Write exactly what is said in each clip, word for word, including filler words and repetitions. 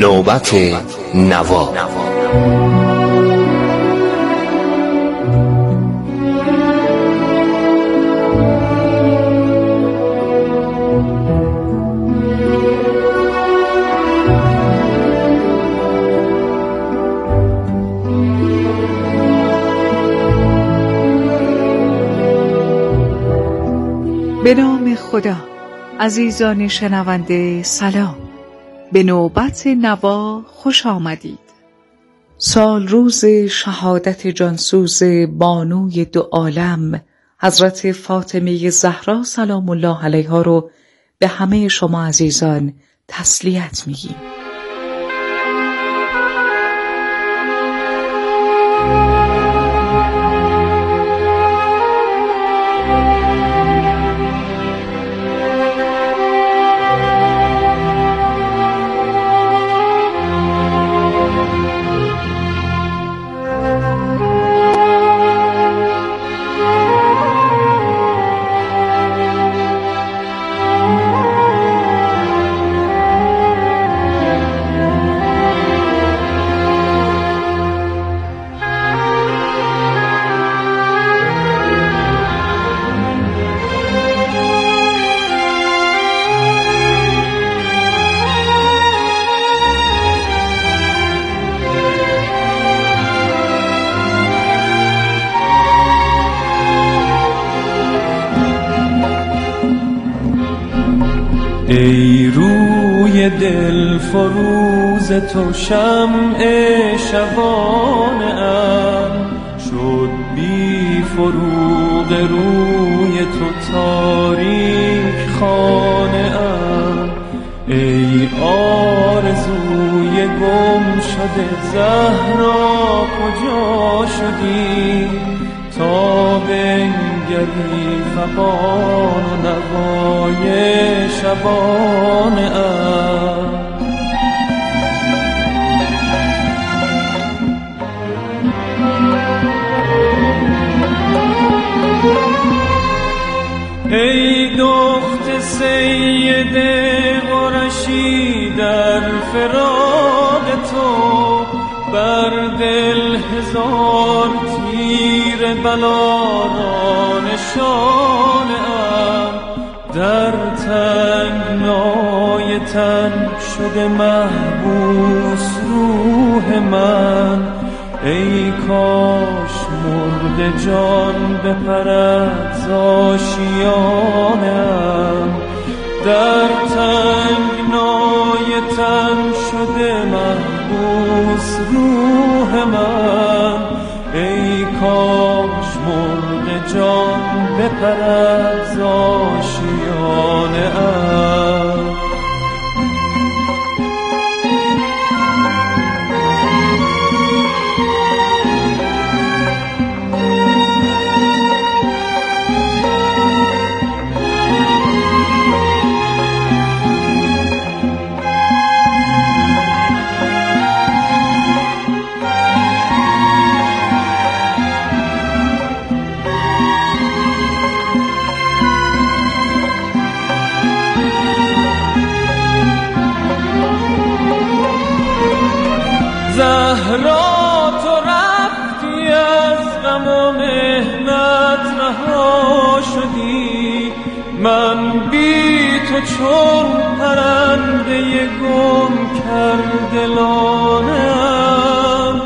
نوبت نوا. به نام خدا. عزیزان شنونده سلام، به نوبت نوا خوش آمدید. سال روز شهادت جانسوز بانوی دو عالم حضرت فاطمه زهرا سلام الله علیها رو به همه شما عزیزان تسلیت میگیم. ای روی دل فروز تو شمع شبانه ام، شد بی فروغ روی تو تاریک خانه ام. ای آرزوی گم شده زهرا کجا شدی، تا بنگری فغان و نوای شبانه ام. ای دخت سید قرشی در فراق تو، بر دل هزار تیر بلا را نشانه ام. در تنگنای تن شده محبوس روح من، ای کاش مرد جان بپرد ز آشیانه ام. در تنگنای تن شده محبوس روح من، ای کاش مرد جان بپرد ز آشیانه ام. زهرا تو رفتی از غم و محنت رها شدی، من بی تو چون پرنده گم کرده لانه ام.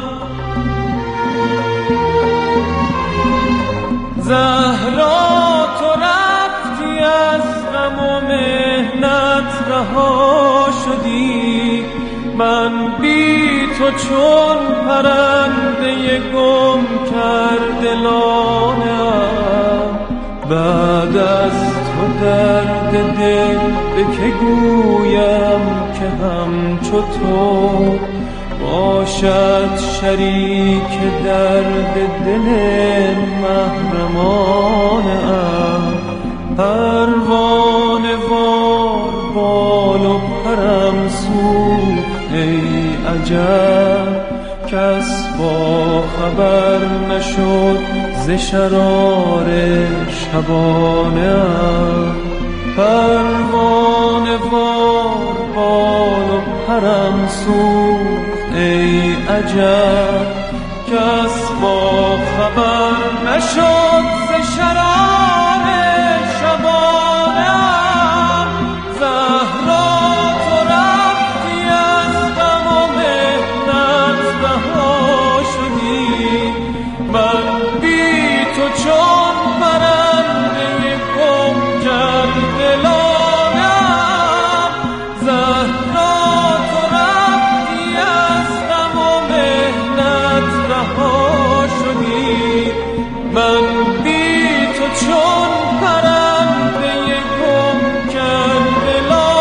زهرا تو رفتی از غم و محنت رها شدی، من بی تو چون پرنده گم کرده لانه ام. بعد از تو درد دل به که گویم که همچو تو باشد شریک درد دل محرمانه ام. پروانه وار بال و پرم سوخت ای عجب، کس با خبر نشد ز شرار شبانه ام. پروانه وار بال و پرم سوخت ای عجب، کس با خبر نشد ز شرار شبانم. زهرا تو رفتی از غم و مهنت رها شدی، من بی تو چون پرنده گم کرده لانم. زهرا تو رفتی از غم و مهنت رها شدی، من بی تو چون پرنده گم کرده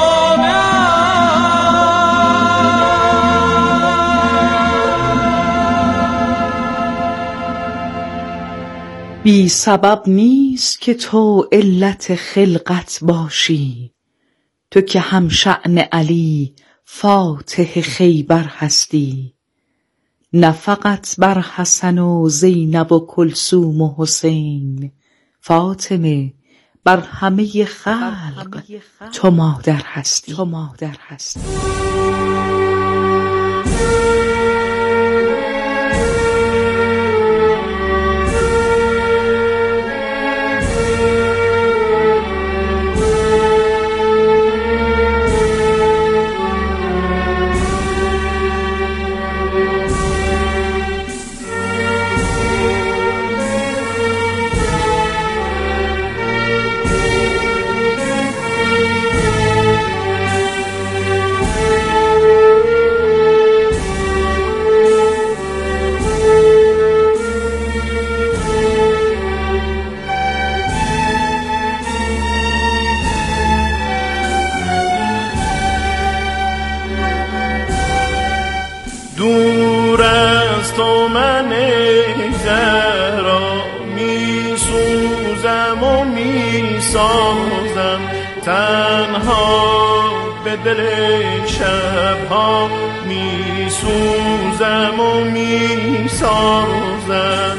لانم. بی سبب نیست که تو علت خلقت باشی، تو که هم شأن علی فاتح خیبر هستی. نه فقط بر حسن و زینب و کلثوم و حسین، فاطمه بر همه خلق تو مادر هستی. تو مادر هستی. دور از تو من ای زهرا می سوزم و می سازم، تنها به دل شبها می سوزم و می سازم.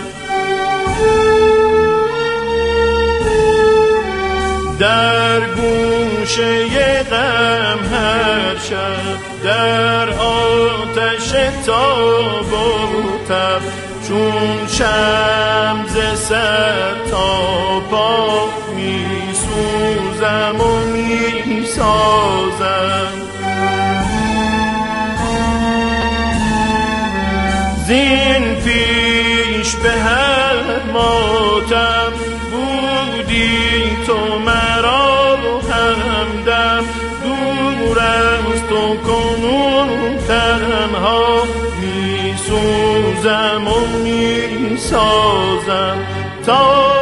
در گوشه غم هر شب، در آتش تاب و تب، چون شمع ز سر تا پا می سوزم و می سازم. زین پیش به هر ماتم بودی تو مرا همدم، دور از تو کنون تنها می سوزم و می سازم. تا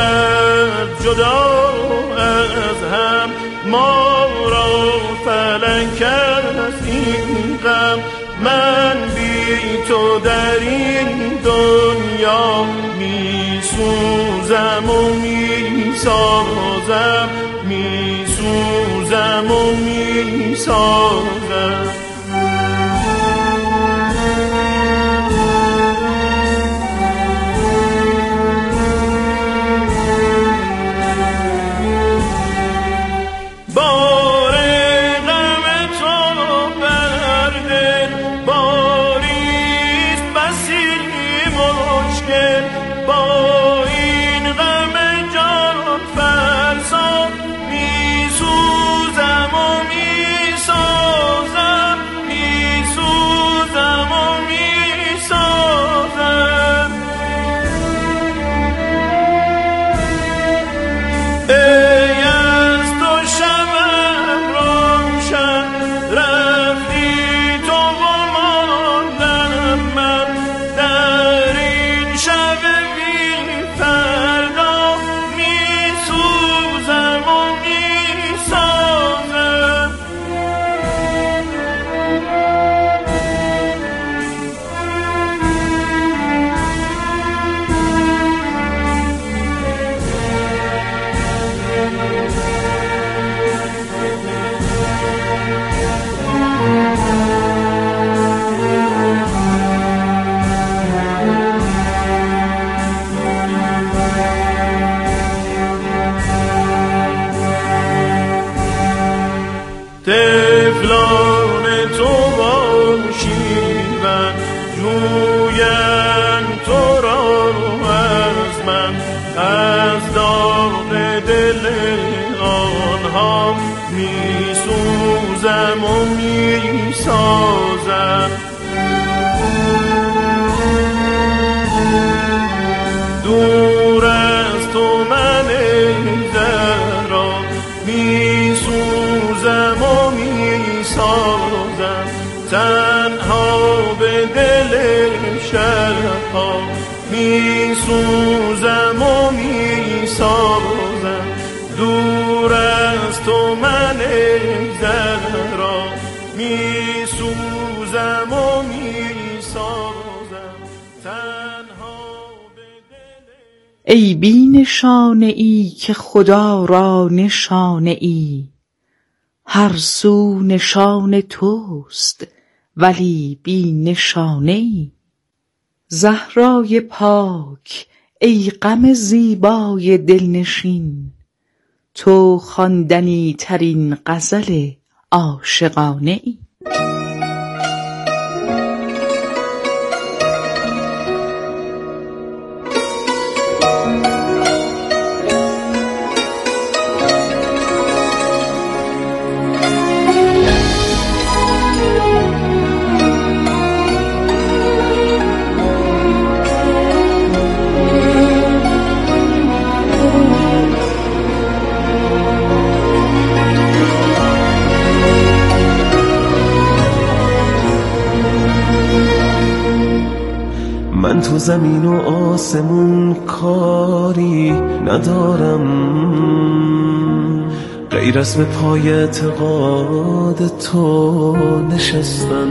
کرد جدا از هم ما را فلک از این غم، من بی تو در این دنیا می سوزم و می سازم، می سوزم و می سازم. طفلان تو باشی و جویم تو را از من، از داغ دل آنها می سوزم و می سازم. دور از تو من زهرا می سوزم و می سازم، تنها به دل شبها می سوزم و می سازم. دور از تو من زهرا می سوزم و می سازم، تنها به دل. ای بی نشانه ای که خدا را نشانه ای، هر سو نشان توست ولی بی نشانه ای. زهرای پاک ای غم زیبای دلنشین، تو خواندنی ترین غزل عاشقانه ای. من تو زمین و آسمون کاری ندارم، غیر از به پای اعتقاد تو نشستن.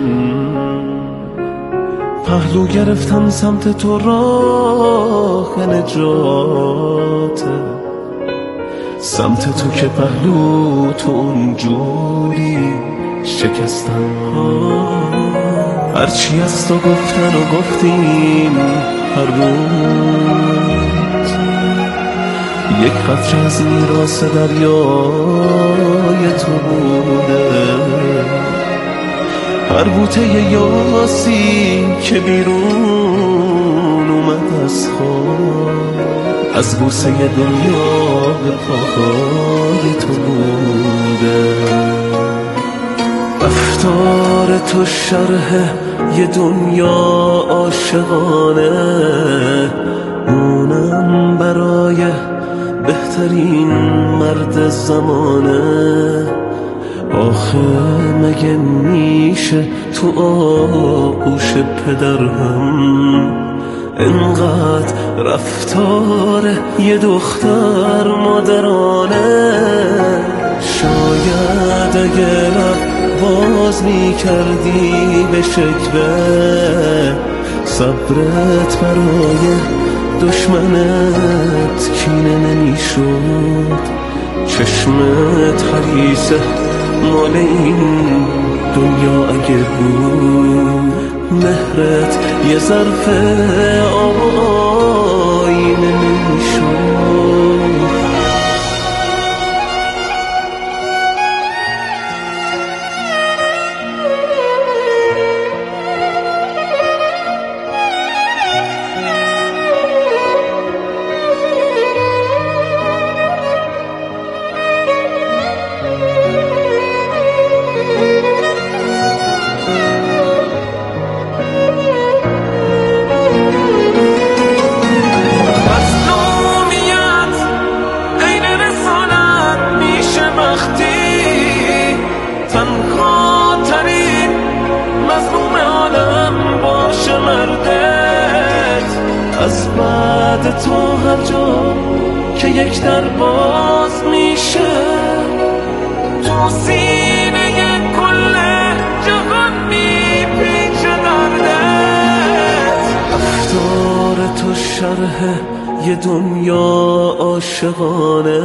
پهلو گرفتم سمت تو راه نجاته، سمت تو که پهلو تو اونجوری شکستن. هرچی از تو گفتن و گفتیم هر روز، یک قطره از میراث دریای تو بوده. هر بوته یاسی که بیرون اومد از خود، از بوسه دنیا به پاهای تو بوده. رفتار تو شرح یه دنیا عاشقانه، اونم برای بهترین مرد زمانه. آخه مگه میشه تو آغوش پدر هم انقدر رفتار یه دختر مادرانه؟ شاید اگه لب باز می کردی به شکوه، صبرت برای دشمنت کینه نمی شد. چشمت حریصه مال این دنیا اگه بود، مهرت یه ظرف آینه نمی شد. از بعد تو هر جا که یک در باز میشه، تو سینه کل جهان میپیچه دردت. رفتار تو شرح یه دنیا عاشقانه،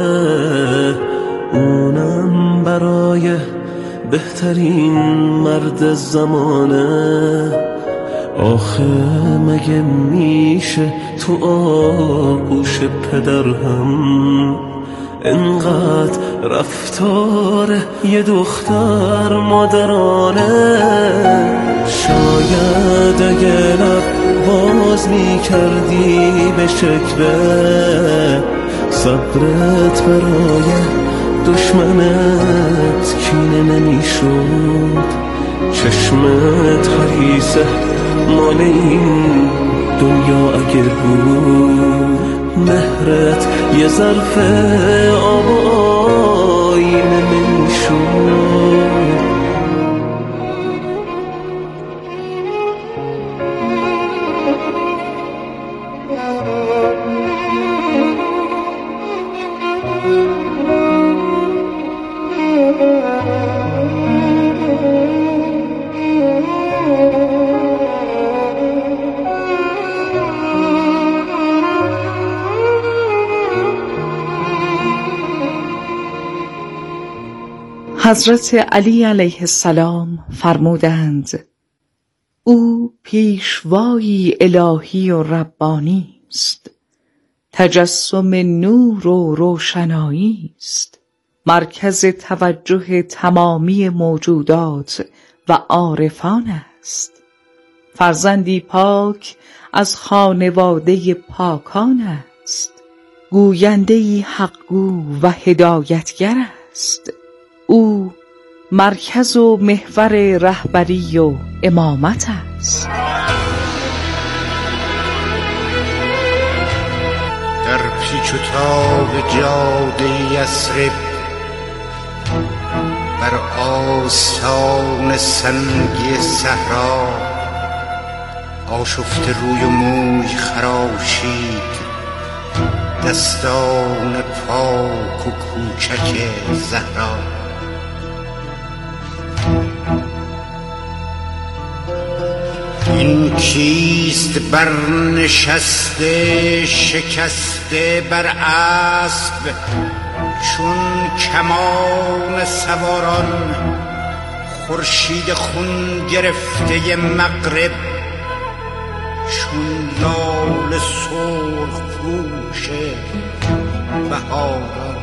اونم برای بهترین مرد زمانه. آخه مگه میشه تو آغوش پدر هم انقدر رفت رفتار یه دختر مادرانه. شاید اگه لب باز می کردی به شکوه، صبرت برای دشمنت کینه نمی شد. چشمت حریصه مال این دنیا اگه بود، مهرت یه ظرف آب و آینه نمی شد. حضرت علی علیه السلام فرمودند او پیشوایی الهی و ربانی است، تجسم نور و روشنایی است، مرکز توجه تمامی موجودات و عارفان است، فرزندی پاک از خانواده پاکان است، گوینده‌ای حق‌گو و هدایتگر است. او مرکز و محور رهبری و امامت است. در پیچ و تاب جاده یثرب، بر آستان سنگی صحرا، آشفته روی و موی خراشید دستان پاک و کوچک زهرا. این کیست برنشسته شکسته بر اسب، چون کمان سواران خورشید خون گرفته مغرب، چون لال سرخ پوش بهاران.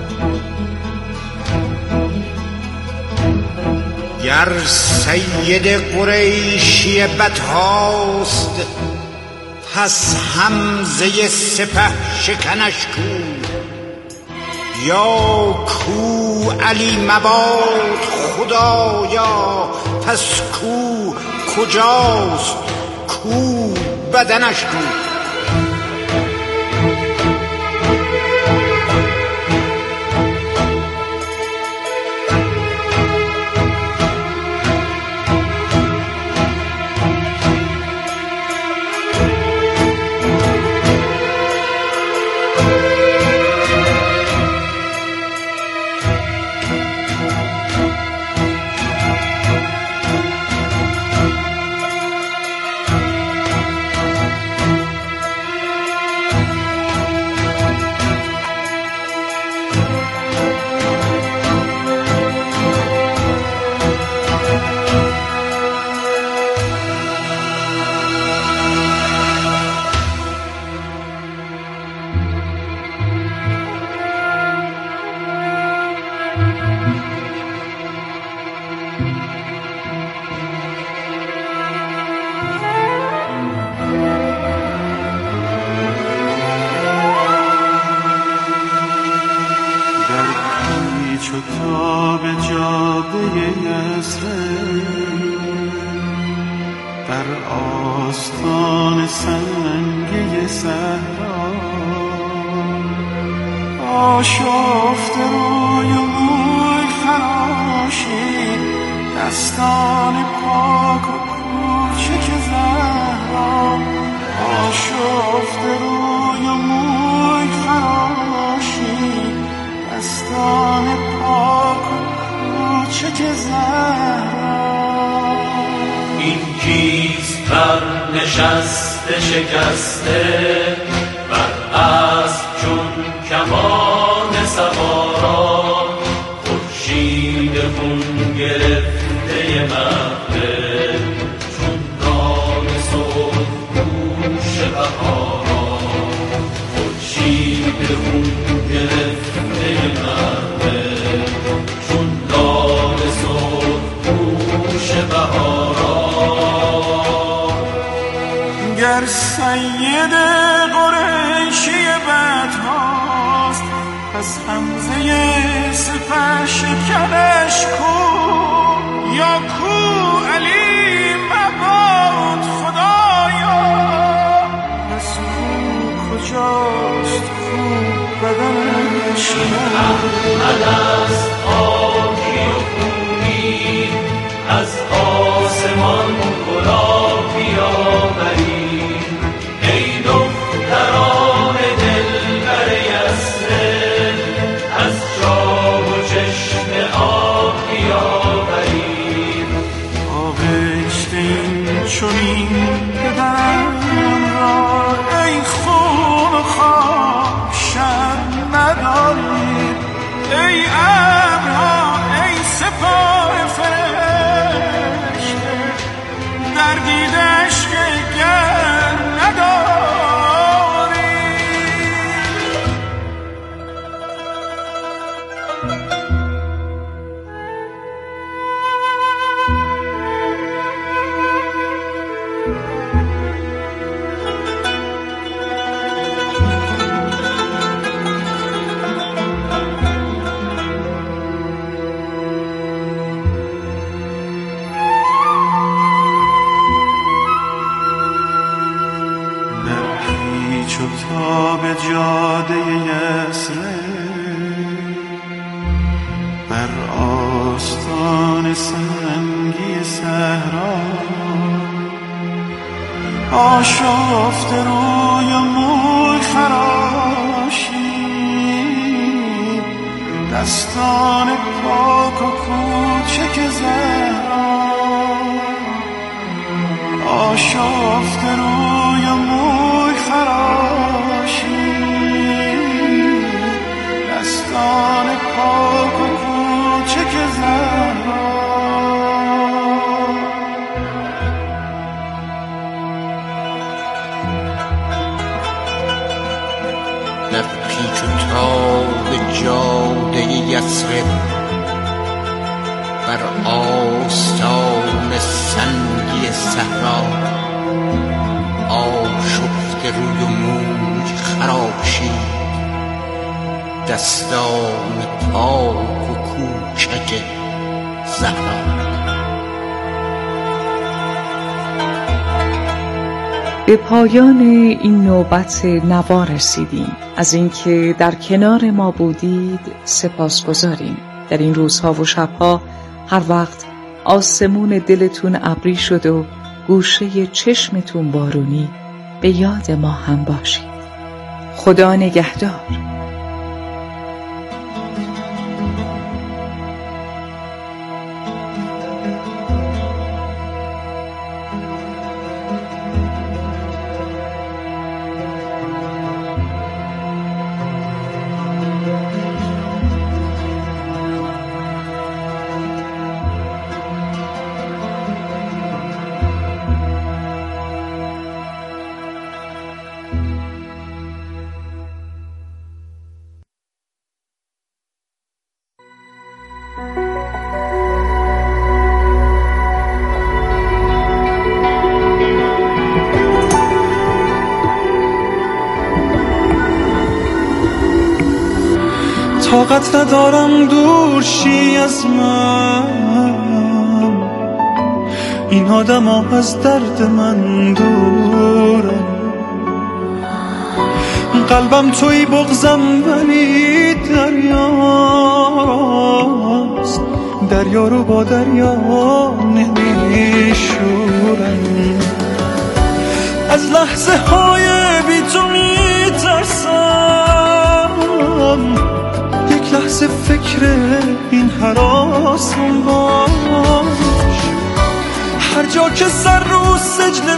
گر سید قریشی بدهاست، پس حمزه سپه شکنش کو، یا کو علی مباد خدایا، پس کو کجاست کو بدنش کو. در آستان سنگی صحرا، آشفته روی و موی خراشید دستان پاک و کوچک زهرا. آشفته روی و موی خراشید دستان پاک و کوچک زهرا. این کیست بر نشسته شکسته بر اسب چون کمان سواران، خورشید خون گرفته مغرب چون نان سرخ پوش بهاران. خورشید خون گرفته مغرب جوش بهاران. گر سید قریشی بدهاست پس حمزه سپه شکنش کو، یا کو علی مباد خدایا، پس کو کجاست کو بدنش کو. احمد است آبی و خونی، از آسمان گلاب بیاوریم. ای دختران دلبر یثرب، از جام و چشم آب بیاوریم. آغشته این چنین پدرم را، ای خون و خواب شب ندارید. ای ابرها ای سپاه فرشته، در دیدش که گر نداری. چو تا به جاده یثرب، بر آستان سنگی صحرا، آشفته روی موی خراشید، دستان پاک و کوچک زهرا، آشفته روی موی خراشید، دستان پاک و کوچک زهرا. در پیچ و تاب جاده یثرب، بر آستان سنگی صحرا، آشفته روی و موی خراشید، دستان پاک و کوچک زهرا. به پایان این نوبت نوا رسیدیم. از اینکه در کنار ما بودید سپاسگزاریم. در این روزها و شبها هر وقت آسمون دلتون ابری شد و گوشه چشمتون بارونی، به یاد ما هم باشید. خدا نگهدار. طاقت ندارم دور شی از من، این آدم ها از درد من دورن. قلبم توی بغزم ولی دریاست، دریا رو با دریا نمیشورن. از لحظه های بی تو میترسم، یک لحظه فکر این هراسم باش. هر جا که سر رو سجده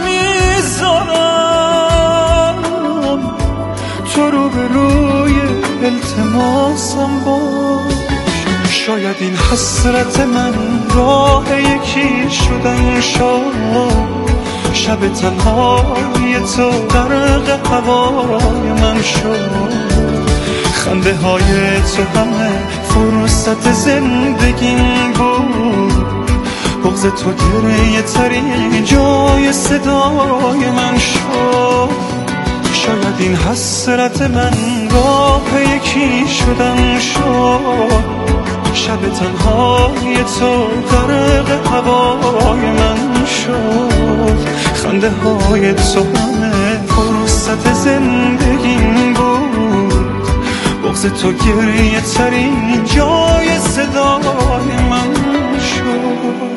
میذارم، تو رو به روی التماسم باش. شاید این حسرت من راه یکی شدن شد، شب تنهای تو غرق هوای من شد. خنده های تو همه فرصت زندگیم بود، بغض تو گریه ترین جای صدای من شد. شاید این حسرت من راه یکی شدن شد. شب تنهای تو غرق هوای من شد. خنده های تو همه فرصت زندگیم بود. بغض تو گریه ترین جای صدای من شد.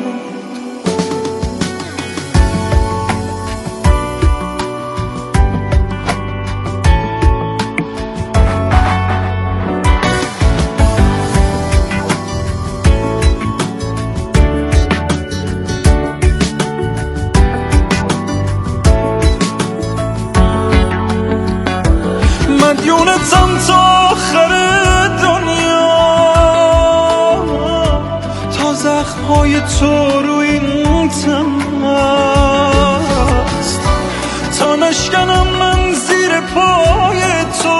مدیونتم تا آخر دنیا، تا زخم‌های تو روی این تن است، تا نشکنم من زیر پای تو.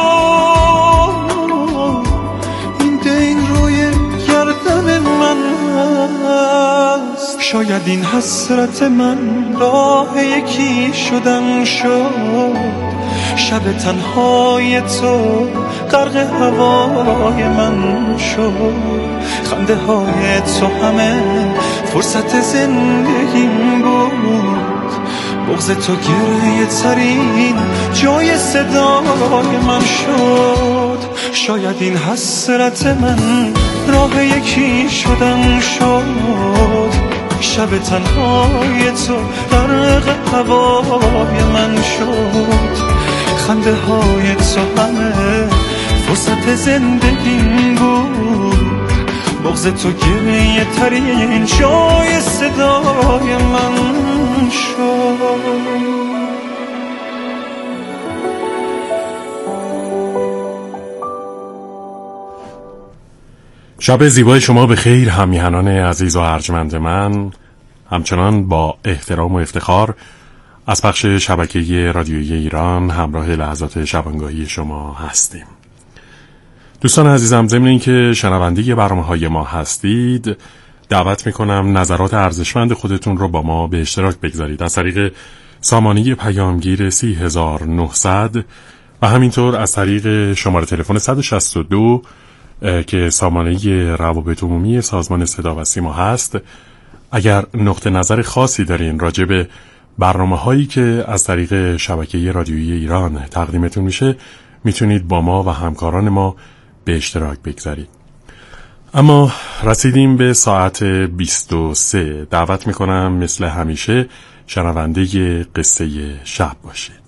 این دین روی گردن من است. شاید این حسرت من راه یکی شدن شد. شب تنهای تو غرق هوای من شد. خنده های تو همه فرصت زندگیم بود. بغض تو گریه ترین جای صدای من شد. شاید این حسرت من راه یکی شدن شد. شب تنهای تو غرق هوای من شد. خنده های تو همه فرصت زندگیم بود. بغض تو گریه ترین جای صدای من شد. شب زیبای شما به خیر همیهنان عزیز و ارجمند من. همچنان با احترام و افتخار از پخش شبکه رادیویی ایران همراه لحظات شبانگاهی شما هستیم. دوستان عزیزم، ضمن اینکه شنونده برنامه‌های ما هستید، دعوت میکنم نظرات ارزشمند خودتون رو با ما به اشتراک بگذارید از طریق سامانه پیامگیر سی هزار و نهصد و همینطور از طریق شماره تلفن صد و شصت و دو که سامانه روابط عمومی سازمان صدا و سیما هست. اگر نقطه نظر خاصی دارین راجع به برنامه‌هایی که از طریق شبکه رادیویی ایران تقدیمتون میشه، میتونید با ما و همکاران ما به اشتراک بگذارید. اما رسیدیم به ساعت بیست و سه. دعوت میکنم مثل همیشه شنونده قصه شب باشید.